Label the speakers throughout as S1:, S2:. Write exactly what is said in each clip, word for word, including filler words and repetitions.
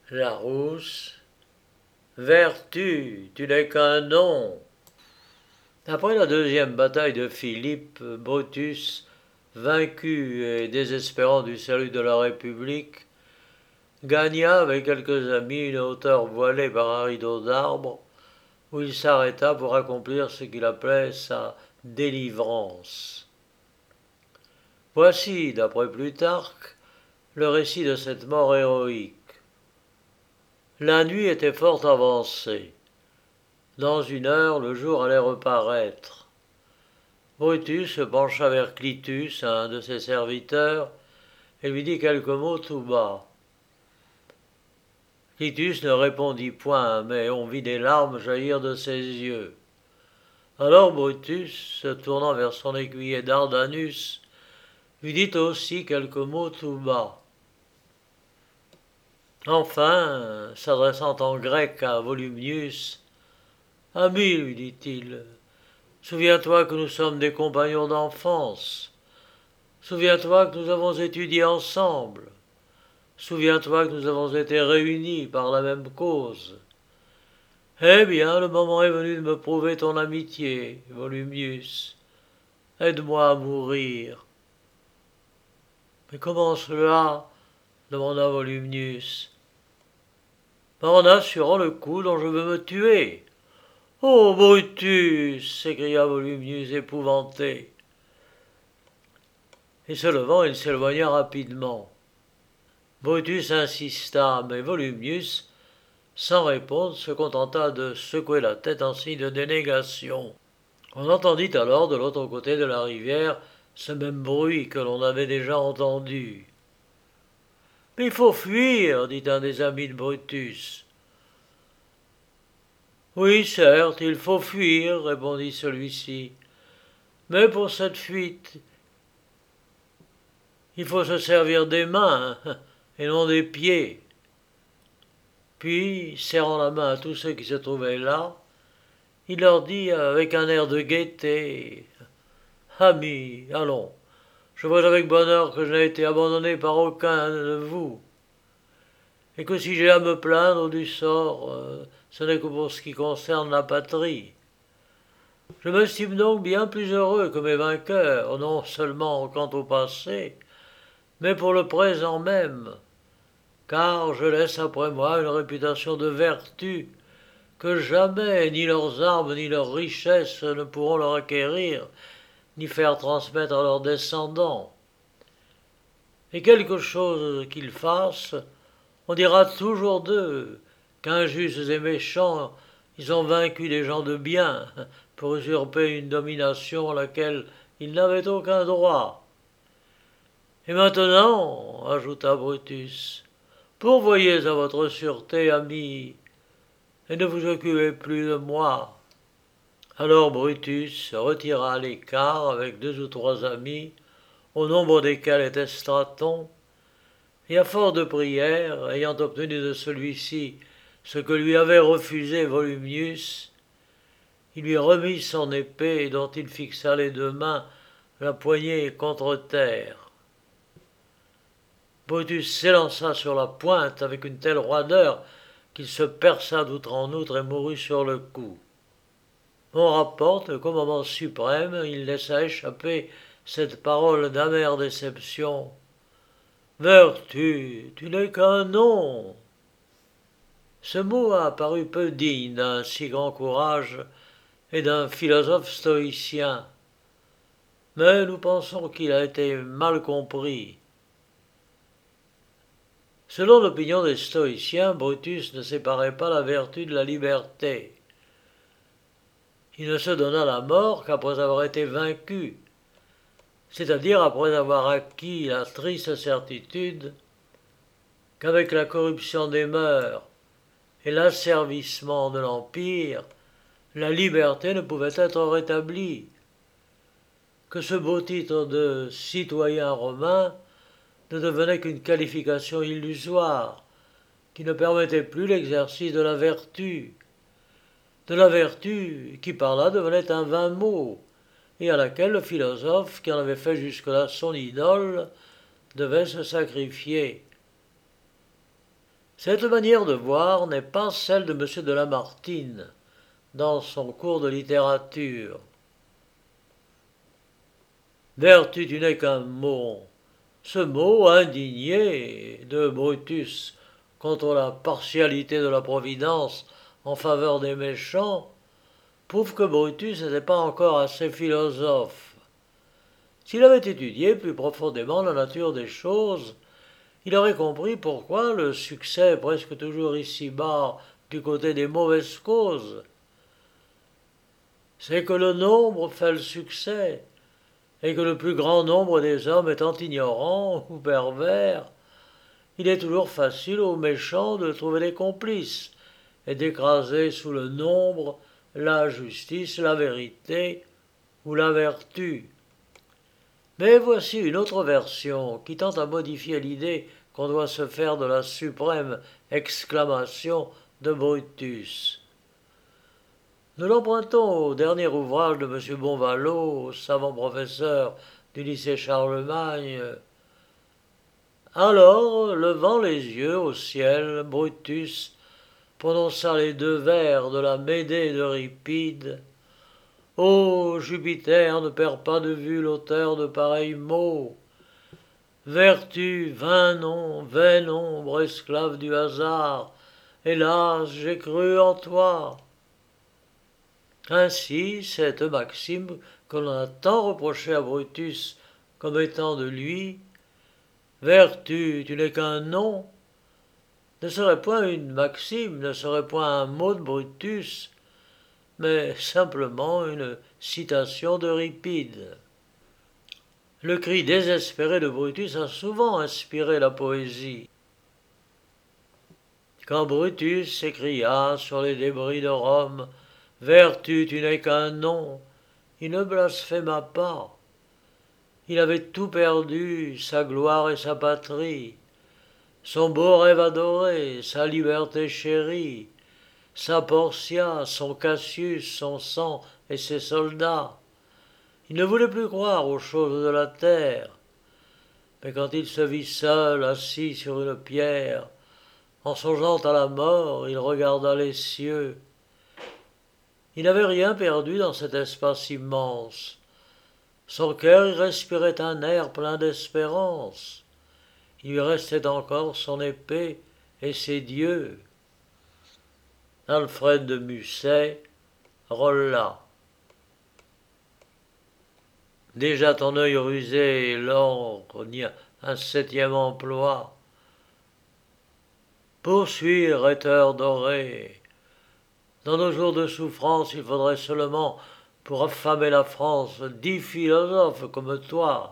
S1: Larousse, vertu, tu n'es qu'un nom. Après la deuxième bataille de Philippe, Brutus, vaincu et désespérant du salut de la République, gagna avec quelques amis une hauteur voilée par un rideau d'arbres, où il s'arrêta pour accomplir ce qu'il appelait sa délivrance. Voici, d'après Plutarque, le récit de cette mort héroïque. La nuit était fort avancée. Dans une heure, le jour allait reparaître. Brutus se pencha vers Clitus, un de ses serviteurs, et lui dit quelques mots tout bas. Clitus ne répondit point, mais on vit des larmes jaillir de ses yeux. Alors Brutus, se tournant vers son écuyer Dardanus, lui dit aussi quelques mots tout bas. Enfin, s'adressant en grec à Volumnius, « Ami, lui dit-il, souviens-toi que nous sommes des compagnons d'enfance. Souviens-toi que nous avons étudié ensemble. Souviens-toi que nous avons été réunis par la même cause. Eh bien, le moment est venu de me prouver ton amitié, Volumnius. Aide-moi à mourir. » « Mais comment cela ?» demanda Volumnius. « En assurant le coup dont je veux me tuer. »« Oh, Brutus !» s'écria Volumnius épouvanté. Et se levant, il s'éloigna rapidement. Brutus insista, mais Volumnius, sans répondre, se contenta de secouer la tête en signe de dénégation. On entendit alors de l'autre côté de la rivière ce même bruit que l'on avait déjà entendu. « Mais il faut fuir, dit un des amis de Brutus. « Oui, certes, il faut fuir, répondit celui-ci. Mais pour cette fuite, il faut se servir des mains et non des pieds. » Puis, serrant la main à tous ceux qui se trouvaient là, il leur dit avec un air de gaieté, « Amis, allons, je vois avec bonheur que je n'ai été abandonné par aucun de vous, et que si j'ai à me plaindre du sort, euh, ce n'est que pour ce qui concerne la patrie. Je m'estime donc bien plus heureux que mes vainqueurs, non seulement quant au passé, mais pour le présent même, car je laisse après moi une réputation de vertu que jamais ni leurs armes ni leurs richesses ne pourront leur acquérir, ni faire transmettre à leurs descendants. Et quelque chose qu'ils fassent, on dira toujours d'eux qu'injustes et méchants, ils ont vaincu des gens de bien pour usurper une domination à laquelle ils n'avaient aucun droit. Et maintenant, ajouta Brutus, pourvoyez à votre sûreté, amis, et ne vous occupez plus de moi. » Alors Brutus se retira à l'écart avec deux ou trois amis, au nombre desquels était Straton, et à force de prières, ayant obtenu de celui-ci ce que lui avait refusé Volumnius, il lui remit son épée dont il fixa les deux mains, la poignée contre terre. Brutus s'élança sur la pointe avec une telle roideur qu'il se perça d'outre en outre et mourut sur le coup. On rapporte qu'au moment suprême, il laissa échapper cette parole d'amère déception. « Vertu, tu n'es qu'un nom !» Ce mot a paru peu digne d'un si grand courage et d'un philosophe stoïcien, mais nous pensons qu'il a été mal compris. Selon l'opinion des stoïciens, Brutus ne séparait pas la vertu de la liberté. Il ne se donna la mort qu'après avoir été vaincu, c'est-à-dire après avoir acquis la triste certitude qu'avec la corruption des mœurs et l'asservissement de l'Empire, la liberté ne pouvait être rétablie, que ce beau titre de citoyen romain ne devenait qu'une qualification illusoire, qui ne permettait plus l'exercice de la vertu, de la vertu qui par là devenait un vain mot, et à laquelle le philosophe, qui en avait fait jusque-là son idole, devait se sacrifier. Cette manière de voir n'est pas celle de M. de Lamartine dans son cours de littérature. Vertu, tu n'es qu'un mot. Ce mot indigné de Brutus contre la partialité de la Providence en faveur des méchants prouve que Brutus n'était pas encore assez philosophe. S'il avait étudié plus profondément la nature des choses, il aurait compris pourquoi le succès est presque toujours ici-bas du côté des mauvaises causes. C'est que le nombre fait le succès, et que le plus grand nombre des hommes étant ignorants ou pervers, il est toujours facile aux méchants de trouver des complices et d'écraser sous le nombre la justice, la vérité ou la vertu. Mais voici une autre version qui tente à modifier l'idée qu'on doit se faire de la suprême exclamation de Brutus. Nous l'empruntons au dernier ouvrage de M. Bonvalot, savant professeur du lycée Charlemagne. Alors, levant les yeux au ciel, Brutus prononça les deux vers de la Médée d'Euripide. « Ô Jupiter, ne perds pas de vue l'auteur de pareils mots. Vertu, vain nom, vaine ombre, esclave du hasard, hélas, j'ai cru en toi. » Ainsi, cette maxime que l'on a tant reprochée à Brutus comme étant de lui, « Vertu, tu n'es qu'un nom », ne serait point une maxime, ne serait point un mot de Brutus, mais simplement une citation d'Euripide. Le cri désespéré de Brutus a souvent inspiré la poésie. Quand Brutus s'écria sur les débris de Rome « Vertu, tu n'es qu'un nom », il ne blasphéma pas. Il avait tout perdu, sa gloire et sa patrie, son beau rêve adoré, sa liberté chérie, sa Portia, son Cassius, son sang et ses soldats. Il ne voulait plus croire aux choses de la terre. Mais quand il se vit seul, assis sur une pierre, en songeant à la mort, il regarda les cieux. Il n'avait rien perdu dans cet espace immense. Son cœur y respirait un air plein d'espérance. Il lui restait encore son épée et ses dieux. Alfred de Musset, Rolla. Déjà ton œil rusé et l'encre n'y a un septième emploi. Poursuis, rhéteur doré. Dans nos jours de souffrance, il faudrait seulement, pour affamer la France, dix philosophes comme toi.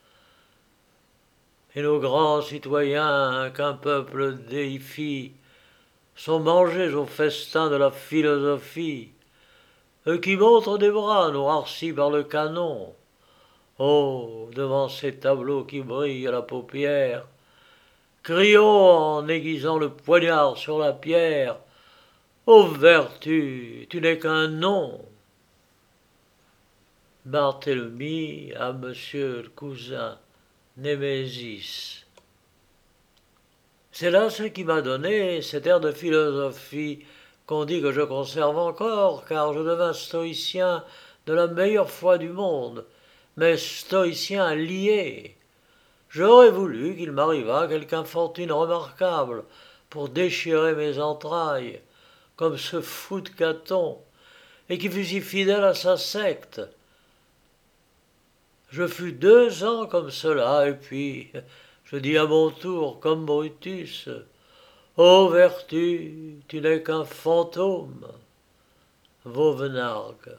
S1: Et nos grands citoyens qu'un peuple déifie sont mangés au festin de la philosophie, eux qui montrent des bras noircis par le canon. Oh, devant ces tableaux qui brillent à la paupière, crions en aiguisant le poignard sur la pierre, ô vertu, tu n'es qu'un nom. Barthélemy à Monsieur le cousin Némésis. C'est là ce qui m'a donné cet air de philosophie qu'on dit que je conserve encore, car je devins stoïcien de la meilleure foi du monde, mais stoïcien lié. J'aurais voulu qu'il m'arrivât quelque infortune remarquable pour déchirer mes entrailles, comme ce fou de Caton, et qui fût si fidèle à sa secte. Je fus deux ans comme cela, et puis je dis à mon tour, comme Brutus, « Ô vertu, tu n'es qu'un fantôme !» Vauvenargues.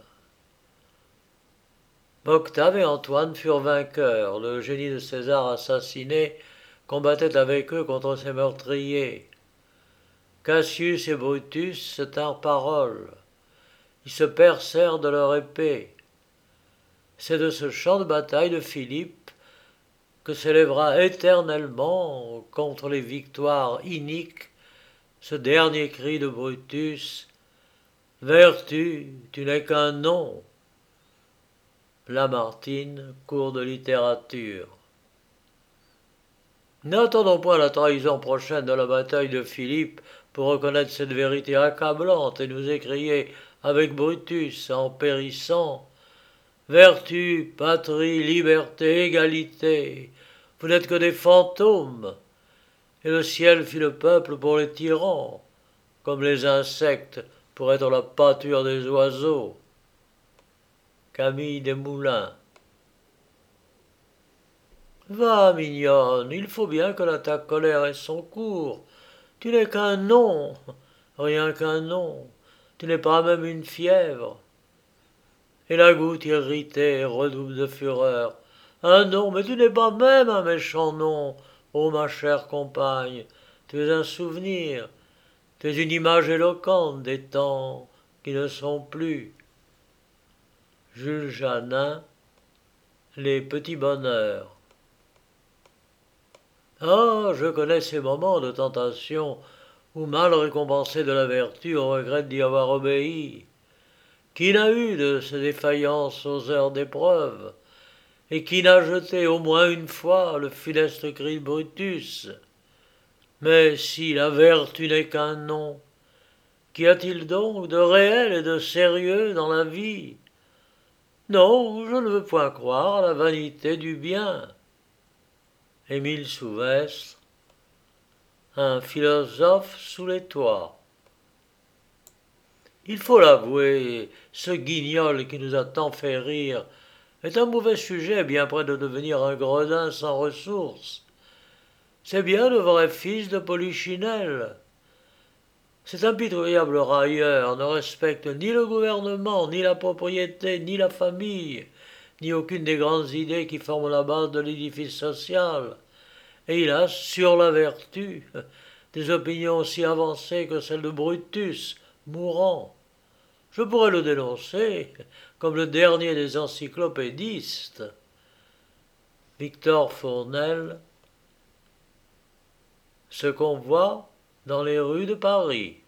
S1: Octave et Antoine furent vainqueurs. Le génie de César assassiné combattait avec eux contre ses meurtriers. Cassius et Brutus se tinrent parole. Ils se percèrent de leur épée. C'est de ce champ de bataille de Philippe que s'élèvera éternellement contre les victoires iniques ce dernier cri de Brutus « Vertu, tu n'es qu'un nom !» Lamartine, cours de littérature. N'attendons point la trahison prochaine de la bataille de Philippe pour reconnaître cette vérité accablante et nous écrier avec Brutus en périssant: vertu, patrie, liberté, égalité, vous n'êtes que des fantômes, et le ciel fit le peuple pour les tyrans, comme les insectes pour être la pâture des oiseaux. Camille Desmoulins. Va, mignonne, il faut bien que ta colère ait son cours. Tu n'es qu'un nom, rien qu'un nom. Tu n'es pas même une fièvre. Et la goutte irritée redouble de fureur. Un nom, mais tu n'es pas même un méchant nom, ô ma chère compagne. Tu es un souvenir, tu es une image éloquente des temps qui ne sont plus. Jules Janin, Les petits bonheurs. Ah, je connais ces moments de tentation où, mal récompensé de la vertu, on regrette d'y avoir obéi. Qui n'a eu de ces défaillances aux heures d'épreuve, et qui n'a jeté au moins une fois le funeste cri de Brutus? Mais si la vertu n'est qu'un nom, qu'y a-t-il donc de réel et de sérieux dans la vie? Non, je ne veux point croire à la vanité du bien. Émile Souvestre, Un philosophe sous les toits. Il faut l'avouer, ce guignol qui nous a tant fait rire est un mauvais sujet bien près de devenir un gredin sans ressources. C'est bien le vrai fils de Polichinelle. Cet impitoyable railleur ne respecte ni le gouvernement, ni la propriété, ni la famille, ni aucune des grandes idées qui forment la base de l'édifice social. Et il a, sur la vertu, des opinions aussi avancées que celles de Brutus, mourant. Je pourrais le dénoncer comme le dernier des encyclopédistes. Victor Fournel, Ce qu'on voit dans les rues de Paris.